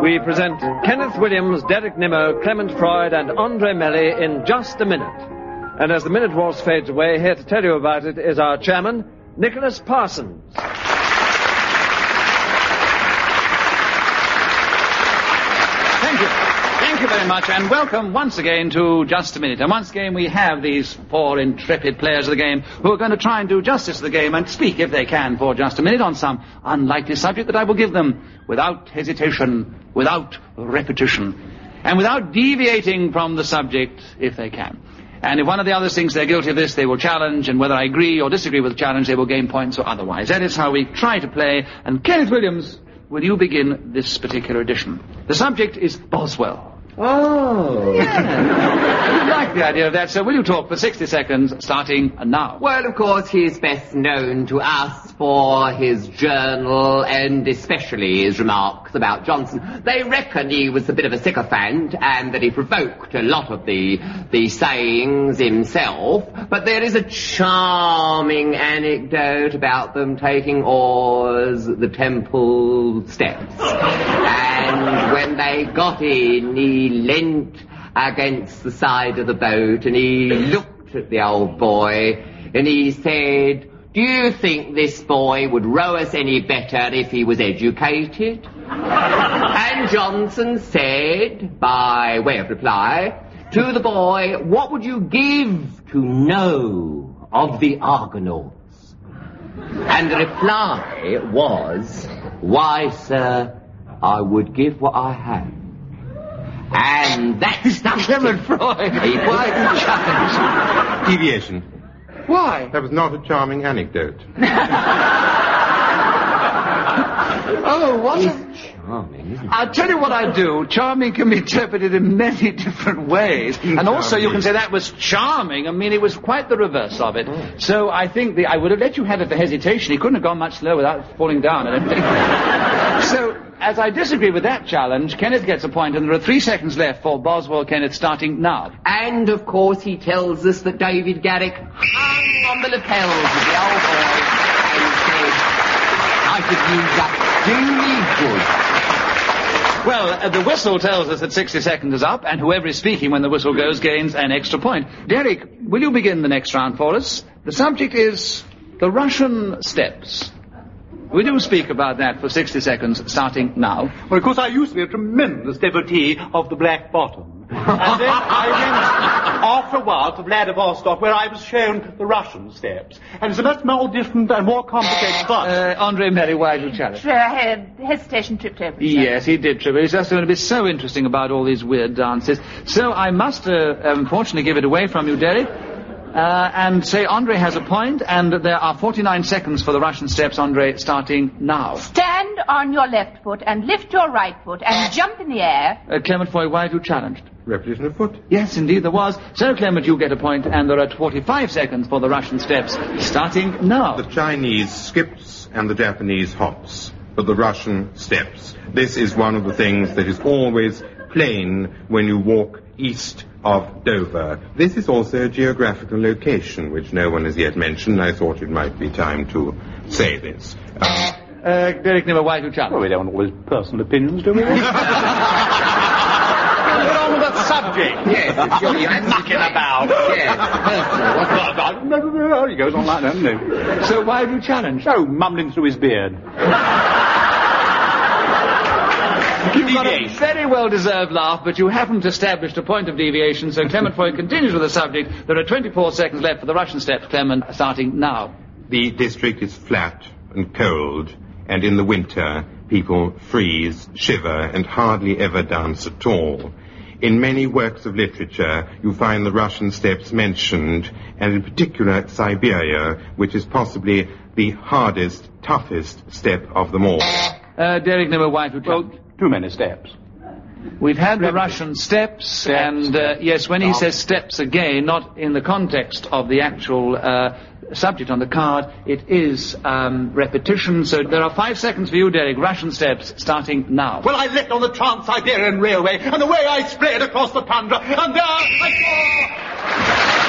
we present Kenneth Williams, Derek Nimmo, Clement Freud, and Andre Melly in Just a Minute. And as the minute waltz fades away, here to tell you about it is our chairman, Nicholas Parsons. Thank you very much, and welcome once again to Just a Minute. And once again we have these four intrepid players of the game who are going to try and do justice to the game and speak, if they can, for just a minute on some unlikely subject that I will give them without hesitation, without repetition, and without deviating from the subject, if they can. And if one of the others thinks they're guilty of this, they will challenge, and whether I agree or disagree with the challenge, they will gain points or otherwise. That is how we try to play. And Kenneth Williams, will you begin this particular edition? The subject is Boswell. Oh. Yeah. You like the idea of that, so will you talk for 60 seconds, starting now? Well, of course, he's best known to us for his journal and especially his remarks about Johnson. They reckon he was a bit of a sycophant and that he provoked a lot of the sayings himself, but there is a charming anecdote about them taking oars at the temple steps. And when they got in, he leant against the side of the boat and he looked at the old boy and he said, "Do you think this boy would row us any better if he was educated?" And Johnson said, by way of reply, to the boy, "What would you give to know of the Argonauts?" And the reply was, "Why, sir, I would give what I have." And that's the Clement Freud. Why challenge? Deviation. Why? That was not a charming anecdote. Oh, what a... Charming, isn't it? I'll tell you what I do. Charming can be interpreted in many different ways. And also you can say that was charming. I mean, it was quite the reverse of it. So I think I would have let you have it for hesitation. He couldn't have gone much slower without falling down, I don't think. So, as I disagree with that challenge, Kenneth gets a point, and there are 3 seconds left for Boswell Kenneth, starting now. And, of course, he tells us that David Garrick hung on the lapels of the old boy and said, "I could use that duly good." Well, the whistle tells us that 60 seconds is up, and whoever is speaking when the whistle goes gains an extra point. Derek, will you begin the next round for us? The subject is the Russian steppes. Will you speak about that for 60 seconds, starting now? Well, of course, I used to be a tremendous devotee of the Black Bottom. And then I went, after a while, to Vladivostok, where I was shown the Russian steppes. And it's a much more different and more complicated but Andre Melly, why did you challenge? I had hesitation tripped over. Yes, he did trip. It's just going to be so interesting about all these weird dances. So I must, unfortunately, give it away from you, Derek. And say Andre has a point, and there are 49 seconds for the Russian steps, Andre, starting now. Stand on your left foot and lift your right foot and jump in the air. Clement Foy, why have you challenged? Repetition of foot. Yes, indeed there was. So, Clement, you get a point, and there are 45 seconds for the Russian steps, starting now. The Chinese skips and the Japanese hops, but the Russian steps. This is one of the things that is always plain when you walk east of Dover. This is also a geographical location, which no one has yet mentioned. I thought it might be time to say this. Derek Nimmo, why have you challenged? well, we don't always personal opinions, do we? Get on with the subject. Yes, you're mucking about. He goes on like that, doesn't he? So why have you challenged? Oh, mumbling through his beard. You've got a very well-deserved laugh, but you haven't established a point of deviation, so Clement Foy continues with the subject. There are 24 seconds left for the Russian steps, Clement, starting now. The district is flat and cold, and in the winter people freeze, shiver, and hardly ever dance at all. In many works of literature, you find the Russian steppes mentioned, and in particular Siberia, which is possibly the hardest, toughest steppe of them all. Derek Nimmo, why have you challenged? Well, too many steps. We've had the Russian steps, and yes, when he says steps again, not in the context of the actual subject on the card, it is repetition. So there are 5 seconds for you, Derek. Russian steps, starting now. Well, I leapt on the Trans-Siberian Railway, and away I sped across the tundra, and there I saw...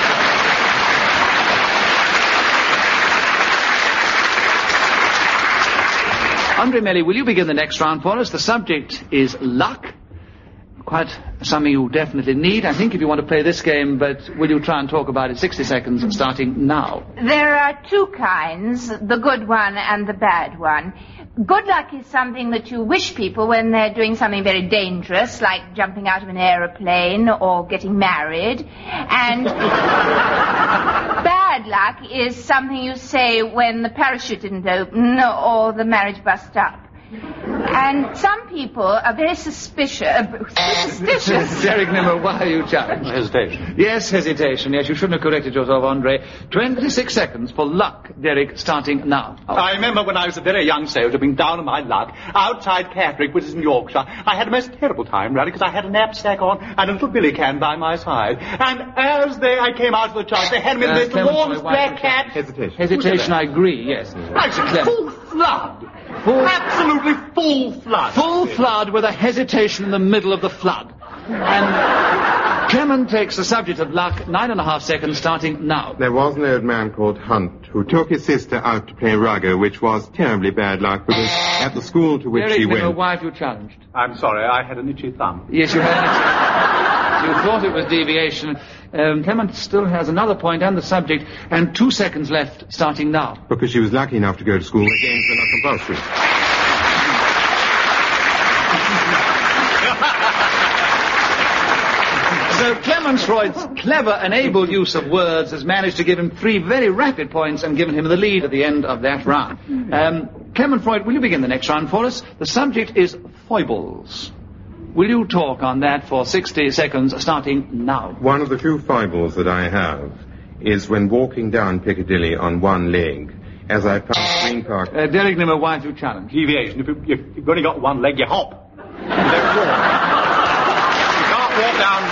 Andre Melly, will you begin the next round for us? The subject is luck. Quite something you definitely need, I think, if you want to play this game, but will you try and talk about it? 60 seconds starting now. There are two kinds, the good one and the bad one. Good luck is something that you wish people when they're doing something very dangerous, like jumping out of an aeroplane or getting married. And bad luck is something you say when the parachute didn't open or the marriage bust up. And some people are very suspicious. Derek Nimmer, why are you challenged? Hesitation. Yes, hesitation. Yes, you shouldn't have corrected yourself, Andre. 26 seconds for luck, Derek, starting now. I remember when I was a very young soldier being down on my luck outside Catterick, which is in Yorkshire. I had a most terrible time, really, because I had a knapsack on and a little billy can by my side. And as I came out of the church, they handed me this enormous black cat. Hesitation. I agree, yes. I said, full flood. Absolutely full flood. Full flood with a hesitation in the middle of the flood. And Clement takes the subject of luck, 9.5 seconds, starting now. There was an old man called Hunt who took his sister out to play rugger, which was terribly bad luck because at the school to which she went... Why have you challenged? I'm sorry, I had an itchy thumb. Yes, you had. You thought it was deviation. Clement still has another point and the subject, and 2 seconds left, starting now. Because she was lucky enough to go to school, the games were not compulsory. So Clement Freud's clever and able use of words has managed to give him 3 very rapid points and given him the lead at the end of that round. Clement Freud, will you begin the next round for us? The subject is foibles. Will you talk on that for 60 seconds, starting now? One of the few foibles that I have is when walking down Piccadilly on one leg, as I pass Green Park... Derek Nimmer, why have you challenged? Deviation. If you've only got one leg, you hop. You don't walk. You can't walk down...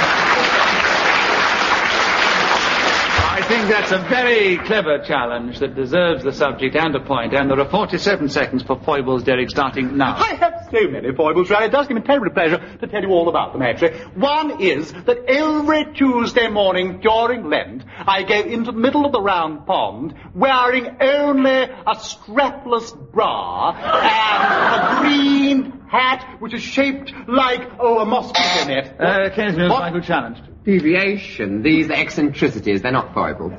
I think that's a very clever challenge that deserves the subject and a point, and there are 47 seconds for foibles, Derek, starting now. I have so many foibles, really. It does give me terrible pleasure to tell you all about them, actually. One is that every Tuesday morning during Lent, I go into the middle of the round pond wearing only a strapless bra and a green hat which is shaped like, a mosquito net. Kenneth Mills, why have you challenged? Deviation. These are eccentricities. They're not foibles.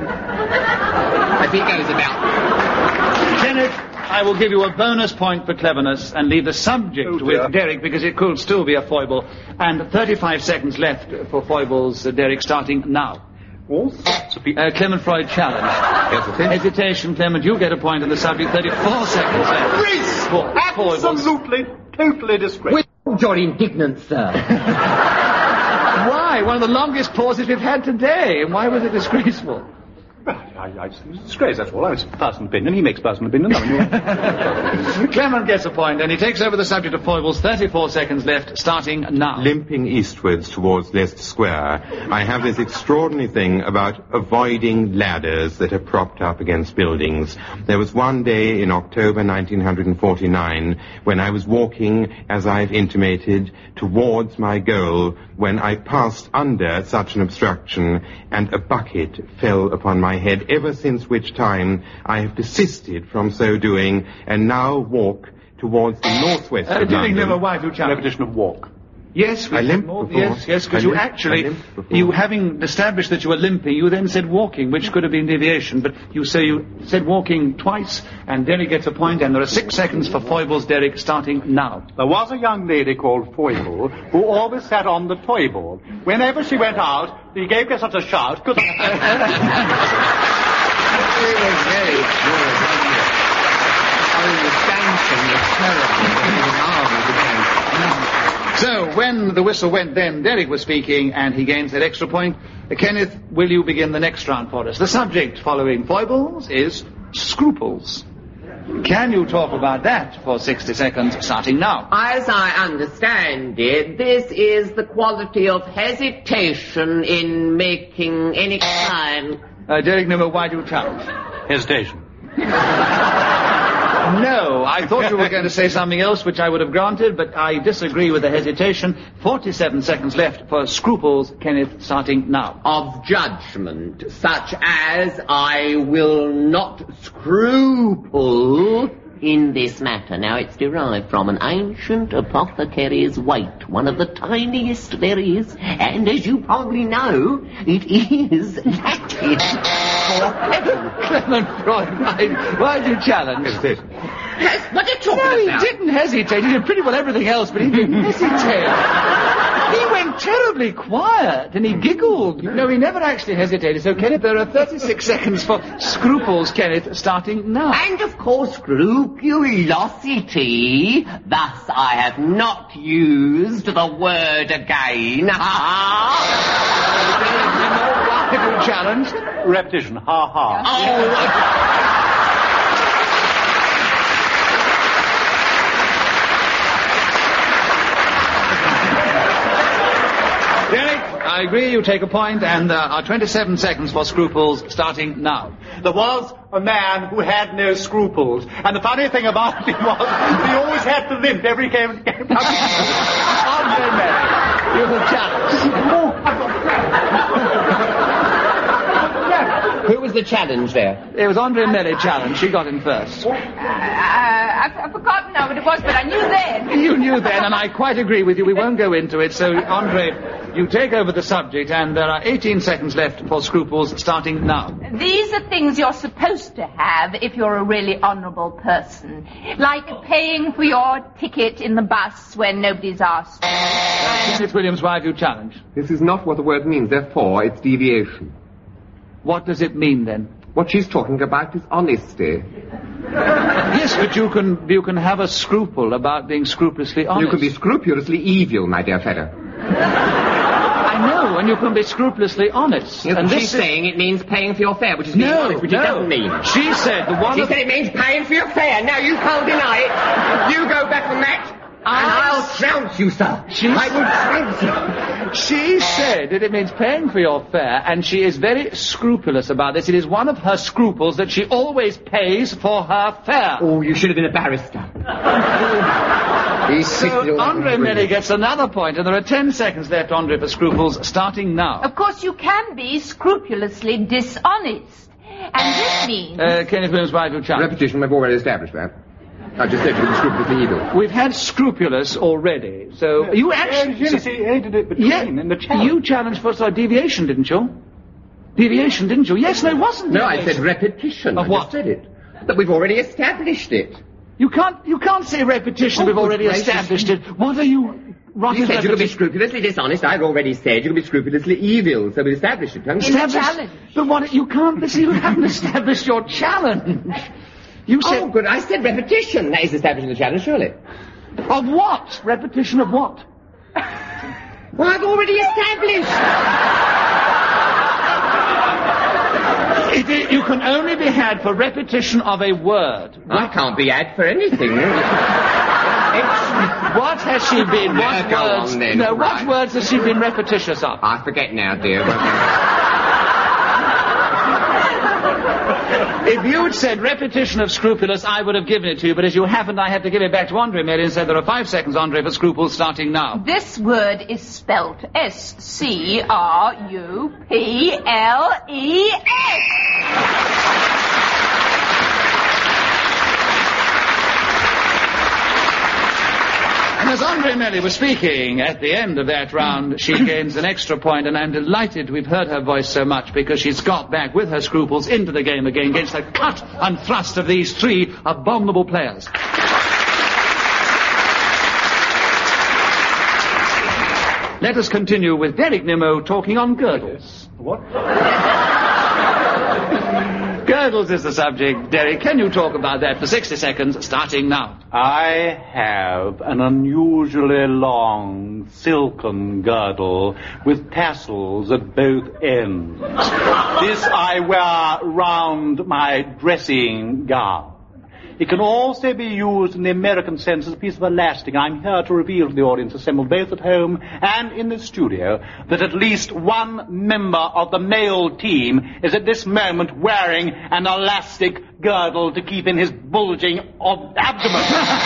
I think goes about... Kenneth, I will give you a bonus point for cleverness and leave the subject with Derek because it could still be a foible. And 35 seconds left for foibles, Derek, starting now. All sorts of people... Clement Freud challenged. Hesitation, Clement, you get a point in the subject. 34 seconds left. Disgrace! Absolutely, totally disgrace. You're indignant, sir. Why? One of the longest pauses we've had today. And why was it disgraceful? It's a disgrace, that's all. It's personal opinion. He makes personal opinion. Clement gets a point, and he takes over the subject of foibles. 34 seconds left, starting now. Limping eastwards towards Leicester Square, I have this extraordinary thing about avoiding ladders that are propped up against buildings. There was one day in October 1949 when I was walking, as I've intimated, towards my goal when I passed under such an obstruction and a bucket fell upon my head, ever since which time I have desisted from so doing and now walk towards the northwest of London. Never wife who challenged. Repetition of walk. Yes, I limped before. Yes, because you actually, you having established that you were limping, you then said walking, which could have been deviation, but you said walking twice, and Derek gets a point, and there are 6 seconds for foibles, Derek, starting now. There was a young lady called Foible who always sat on the toy board. Whenever she went out, he gave her such a shout, because... So, when the whistle went then, Derek was speaking, and he gains that extra point. Kenneth, will you begin the next round for us? The subject following foibles is scruples. Can you talk about that for 60 seconds, starting now? As I understand it, this is the quality of hesitation in making any kind... Derek Nimmer, why do you challenge? Hesitation. No, I thought you were going to say something else, which I would have granted, but I disagree with the hesitation. 47 seconds left for scruples, Kenneth, starting now. Of judgment, such as I will not scruple in this matter. Now, it's derived from an ancient apothecary's weight, one of the tiniest there is, and as you probably know, it is Latin for heaven. Clement Freud, why did you challenge? Hesitation. What are you talking No, he about? didn't hesitate. He did pretty well everything else, but he didn't hesitate. He went terribly quiet, and he giggled. No, he never actually hesitated. So, Kenneth, there are 36 seconds for scruples, Kenneth, starting now. And of course, scrupulosity. Thus, I have not used the word again. Rival challenge. Repetition. Ha ha. Derek, I agree, you take a point, and our 27 seconds for scruples starting now. There was a man who had no scruples, and the funny thing about him was he always had to limp every game. Andre Merrick, you have challenged. Who was the challenge there? It was Andre Merrick challenge. She got in first. I've forgotten now what it was, but I knew then. You knew then, and I quite agree with you. We won't go into it. So, Andre, you take over the subject, and there are 18 seconds left for scruples starting now. These are things you're supposed to have if you're a really honourable person. Like paying for your ticket in the bus when nobody's asked. Kenneth Williams, why have you challenged? This is not what the word means, therefore it's deviation. What does it mean, then? What she's talking about is honesty. Yes, but you can have a scruple about being scrupulously honest. You can be scrupulously evil, my dear fellow. I know, and you can be scrupulously honest. Yes, and she's saying it means paying for your fare, which is being honest, which it doesn't mean. She said the one She of... said it means paying for your fare. Now, you can't deny it. You go back on that, and I'll trounce you, sir. I will trounce you. She said that it means paying for your fare, and she is very scrupulous about this. It is one of her scruples that she always pays for her fare. Oh, you should have been a barrister. So Andre Merry gets another point, and there are 10 seconds left, Andre, for scruples, starting now. Of course, you can be scrupulously dishonest. And this means... Kenneth Williams, why have you challenged? Repetition, we've already established that. I just said you could be scrupulously evil. We've had scrupulous already, so you actually... Yes, he aided it between in the challenge. You challenged for deviation, didn't you? Deviation, didn't you? Yes, no, it wasn't No, deviation. I said repetition. Of I what? just said it. That we've already established it. You can't say repetition, we've already established it. What are you... You said you could be scrupulously dishonest. I've already said you could be scrupulously evil, so we established it, haven't we? challenge. But what... You can't... Listen, you haven't established your challenge. You said... Oh, good. I said repetition. That is establishing the challenge, surely. Of what? Repetition of what? Well, I've already established. You can only be had for repetition of a word. I can't be had for anything. What has she been? What Go words? on, then. No, Right. what words has she been repetitious of? I forget now, dear. If you had said repetition of scrupulous, I would have given it to you, but as you haven't, I have to give it back to Andre Merry and said there are 5 seconds, Andre, for scruples starting now. This word is spelt S-C-R-U-P-L-E-S. And as Andre Merry was speaking at the end of that round, she gains an extra point, and I'm delighted we've heard her voice so much because she's got back with her scruples into the game again against the cut and thrust of these 3 abominable players. Let us continue with Derek Nimmo talking on girdles. What? Girdles is the subject. Derek, can you talk about that for 60 seconds, starting now? I have an unusually long silken girdle with tassels at both ends. This I wear round my dressing gown. It can also be used in the American sense as a piece of elastic. I'm here to reveal to the audience assembled both at home and in the studio that at least one member of the male team is at this moment wearing an elastic girdle to keep in his bulging abdomen.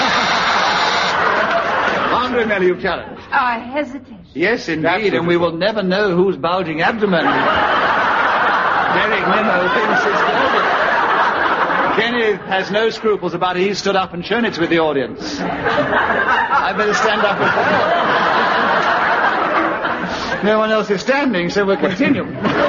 Andre Merry, you've challenged. I hesitate. Yes, indeed, and we will never know whose bulging abdomen Derek Nimmo thinks is girdle. Kenny has no scruples about it. He stood up and shown it with the audience. I better stand up and... No one else is standing, so we'll continue.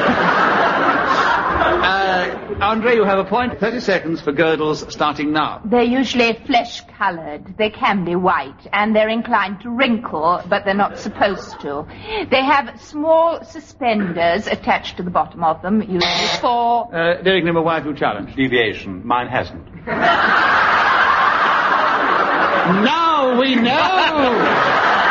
Andre, you have a point. 30 seconds for girdles starting now. They're usually flesh-coloured. They can be white, and they're inclined to wrinkle, but they're not supposed to. They have small suspenders attached to the bottom of them, usually for... Derek Nimmo, why have you challenged? Deviation. Mine hasn't. Now we know!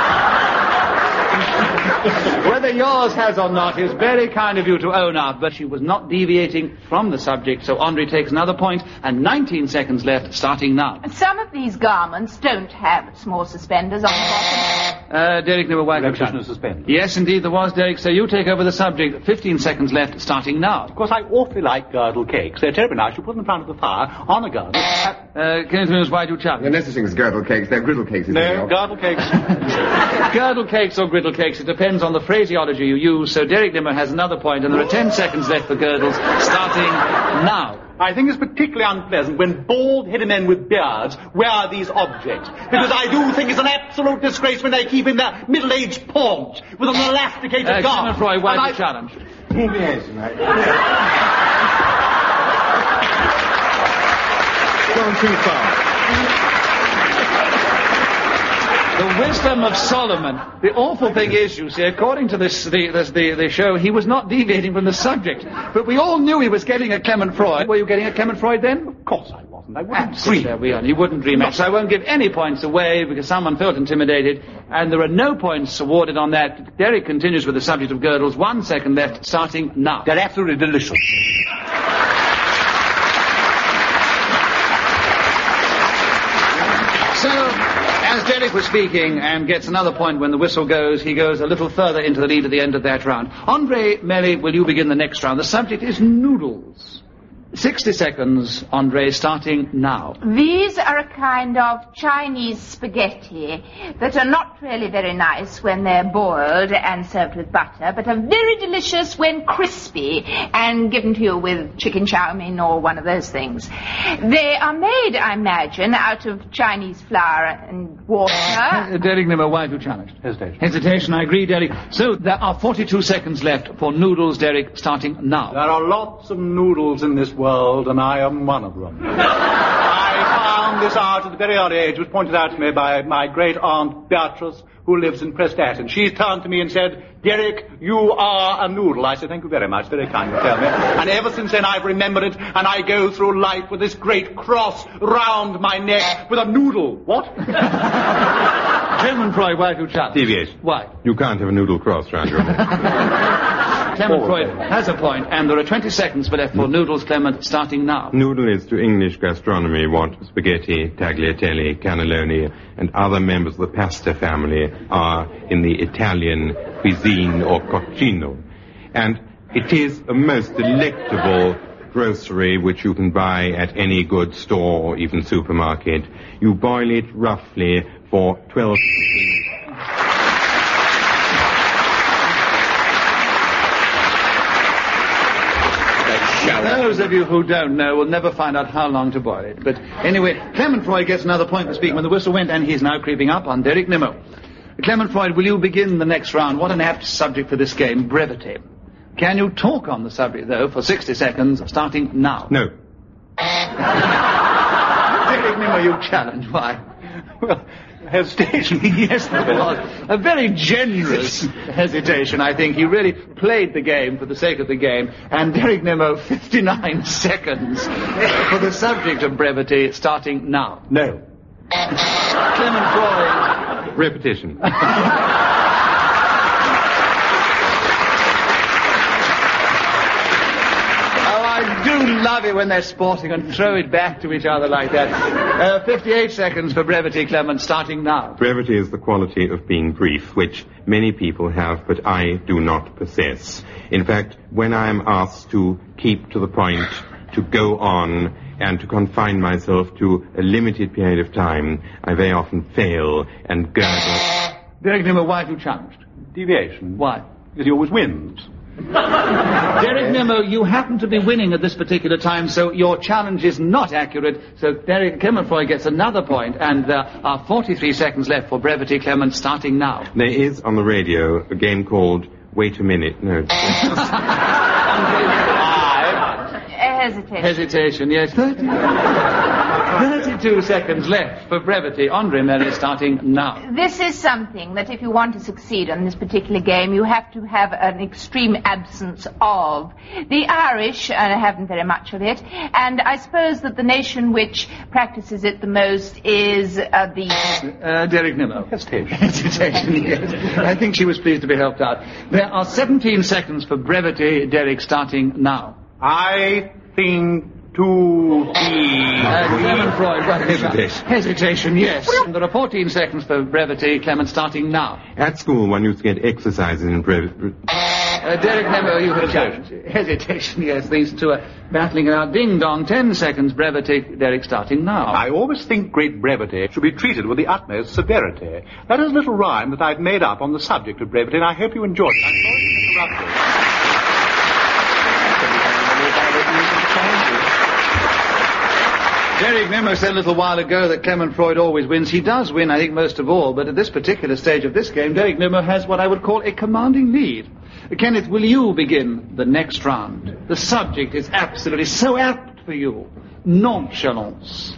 Whether yours has or not is very kind of you to own up, but she was not deviating from the subject, so Andre takes another point, and 19 seconds left, starting now. Some of these garments don't have small suspenders on the bottom. Derek Nimmo, why have you Repetition challenged? of suspenders. Yes, indeed, there was, Derek, so you take over the subject. 15 seconds left, starting now. Of course, I awfully like girdle cakes. They're terribly nice. You put them in front of the fire on a girdle. Kenneth Mills, why do you challenge? There are no such things as girdle cakes. They're griddle cakes. No, girdle cakes. Girdle cakes or griddle cakes, it depends on the phraseology you use, so Derek Nimmo has another point, and there are 10 seconds left for girdles, starting now. I think it's particularly unpleasant when bald-headed men with beards wear these objects, because I do think it's an absolute disgrace when they keep in their middle-aged paunch with an elasticated garment. Cameron Froy, why do you challenge? Deviation, Gone too far. The wisdom of Solomon. The awful thing is, you see, according to the show, he was not deviating from the subject. But we all knew he was getting at Clement Freud. Were you getting at Clement Freud then? Of course I wasn't. I wouldn't dream. There we are. You wouldn't dream it. So I won't give any points away because someone felt intimidated. And there are no points awarded on that. Derek continues with the subject of girdles. 1 second left, starting now. They're absolutely delicious. So, as Derek was speaking and gets another point when the whistle goes, he goes a little further into the lead at the end of that round. Andre Melly, will you begin the next round? The subject is noodles. 60 seconds, Andre, starting now. These are a kind of Chinese spaghetti that are not really very nice when they're boiled and served with butter, but are very delicious when crispy and given to you with chicken chow mein or one of those things. They are made, I imagine, out of Chinese flour and water. Derek Nimmo, why have you challenged? Hesitation. Hesitation, I agree, Derek. So, there are 42 seconds left for noodles, Derek, starting now. There are lots of noodles in this world, and I am one of them. I found this out at a very early age. It was pointed out to me by my great aunt Beatrice, who lives in Prestatyn. She turned to me and said, "Derek, you are a noodle." I said, "Thank you very much, very kind of tell me." And ever since then I've remembered it, and I go through life with this great cross round my neck with a noodle. What? Clement Freud, why have you challenged? Deviation. Why? You can't have a noodle cross round your neck. Clement Freud has a point, and there are 20 seconds left for noodles, Clement, starting now. Noodle is to English gastronomy what spaghetti, tagliatelle, cannelloni, and other members of the pasta family are in the Italian cuisine or cucino. And it is a most delectable grocery which you can buy at any good store or even supermarket. You boil it roughly for 12 Those of you who don't know will never find out how long to boil it. But anyway, Clement Freud gets another point for speaking when the whistle went, and he's now creeping up on Derek Nimmo. Clement Freud, will you begin the next round? What an apt subject for this game, brevity. Can you talk on the subject, though, for 60 seconds, starting now? No. Derek Nimmo, you challenge. Why? Well, hesitation. Yes, there was. A very generous hesitation, I think. He really played the game for the sake of the game. And Derek Nimmo, 59 seconds for the subject of brevity, starting now. No. Clement Freud. Repetition. I do love it when they're sporting and throw it back to each other like that. 58 seconds for brevity, Clement, starting now. Brevity is the quality of being brief, which many people have, but I do not possess. In fact, when I am asked to keep to the point, to go on, and to confine myself to a limited period of time, I very often fail and gurgle. Derek Nimmo, why have you challenged? Deviation. Why? Because he always wins. Derek Nimmo, you happen to be winning at this particular time, so your challenge is not accurate. So Derek Clement Freud gets another point, and there are 43 seconds left for brevity, Clement, starting now. There is on the radio a game called Wait a Minute. No. Hesitation, yes. 32 seconds left for brevity. Andre Melly starting now. This is something that if you want to succeed on this particular game, you have to have an extreme absence of. The Irish haven't very much of it, and I suppose that the nation which practices it the most is Derek Nimmo. Hesitation, yes. I think she was pleased to be helped out. There are 17 seconds for brevity. Derek starting now. I think to be... Clement Freud, right. Hesitation. Hesitation, yes. And there are 14 seconds for brevity. Clement starting now. At school, one used to get exercises in brevity. Derek Nimmo, you have a challenge. Hesitation, yes. These two are battling it out. Ding dong, 10 seconds brevity. Derek starting now. I always think great brevity should be treated with the utmost severity. That is a little rhyme that I've made up on the subject of brevity, and I hope you enjoyed it. I'm sorry to interrupt you. Derek Nimmo said a little while ago that Clement Freud always wins. He does win, I think, most of all, but at this particular stage of this game, Derek Nimmo has what I would call a commanding lead. Kenneth, will you begin the next round? The subject is absolutely so apt for you. Nonchalance.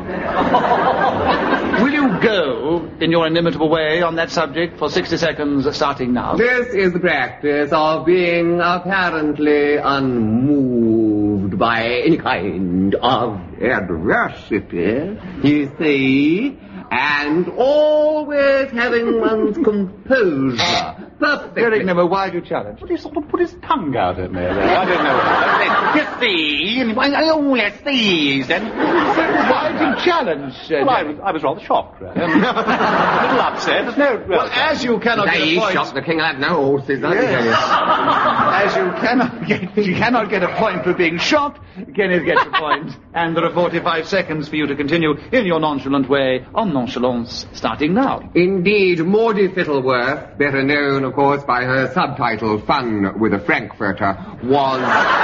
Will you go, in your inimitable way, on that subject for 60 seconds, starting now? This is the practice of being apparently unmoved by any kind of adversity, you see, and always having one's composure perfectly. Derek Nimmo, why do you challenge? But he sort of put his tongue out at me there. I don't know. You see, let's see, then. Why do you challenge? Well, I was rather shocked, really. A little upset. There's no... Well, as you cannot get a point... shocked, the king will have no horses, yes. As you cannot get a point for being shocked, Kenneth gets a point. And there are 45 seconds for you to continue in your nonchalant way on nonchalance, starting now. Indeed, Maudie Fittleworth, better known, of course, by her subtitle, Fun with a Frankfurter, was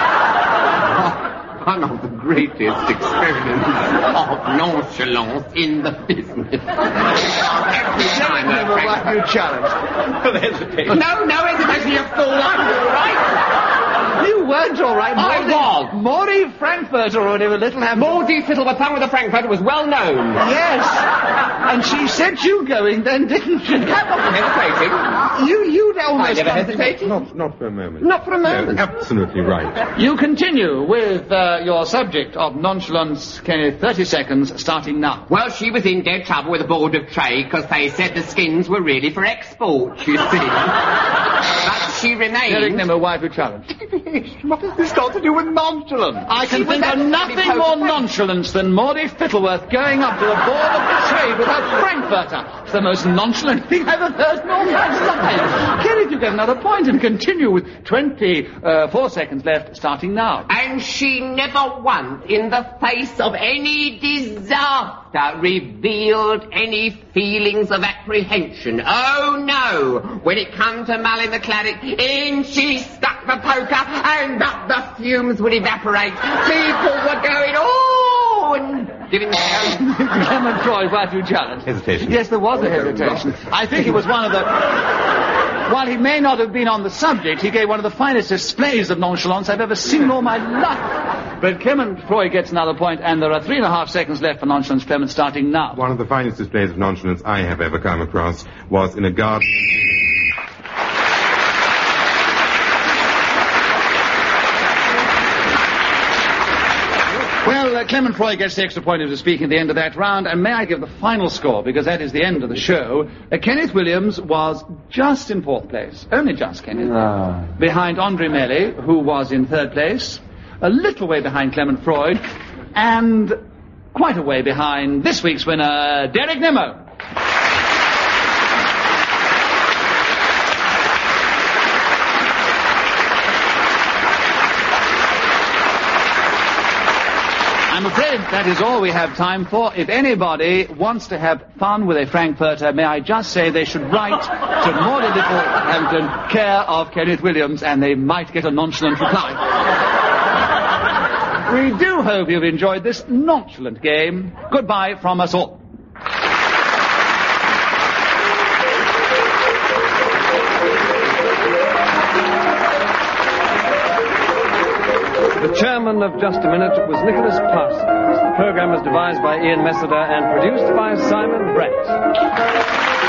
one of the greatest experiments of nonchalance in the business. Every time you challenge. No hesitation, you fool, I'm all right. You weren't all right. I was. Maudie Frankfurter or whatever, little ham. Maudie Fittleworth, Fun with a Frankfurter, was well known. Yes. And she said you going then, didn't she? I'm not hesitating. You almost... I never hesitated. Not for a moment. Not for a moment. No, absolutely right. You continue with your subject of nonchalance, Kenneth. 30 seconds, starting now. Well, she was in dead trouble with the Board of Trade because they said the skins were really for export, you see. But she remained... Derek Nimmo, why have you challenged? What has this got to do with nonchalance? I can think of nothing more nonchalance than Maudie Fittleworth going up to the Board of Trade with her Frankfurter. It's the most nonchalant thing I've ever heard in all my life. Kenneth, you get another point and continue with 24 seconds left, starting now. And she never once, in the face of any disaster, revealed any feelings of apprehension. Oh, no. When it come to Molly McCladdock, in she stuck the poker and up the fumes would evaporate. People were going, oh, and giving their own... Clement Freud, why do you challenge? Hesitation. Yes, there was a hesitation. I think it was one of the... While he may not have been on the subject, he gave one of the finest displays of nonchalance I've ever seen in all my life. But Clement Freud gets another point, and there are 3.5 seconds left for nonchalance. Clement, starting now. One of the finest displays of nonchalance I have ever come across was in a garden... Well, Clement Freud gets the extra point of speaking at the end of that round, and may I give the final score, because that is the end of the show. Kenneth Williams was just in 4th place. Only just, Kenneth. Behind Andre Melly, who was in 3rd place. A little way behind Clement Freud. And quite a way behind this week's winner, Derek Nimmo. I'm afraid that is all we have time for. If anybody wants to have fun with a Frankfurter, may I just say they should write to Morley Littlehampton, care of Kenneth Williams, and they might get a nonchalant reply. We do hope you've enjoyed this nonchalant game. Goodbye from us all. The chairman of Just a Minute was Nicholas Parsons. The program was devised by Ian Messeder and produced by Simon Brett.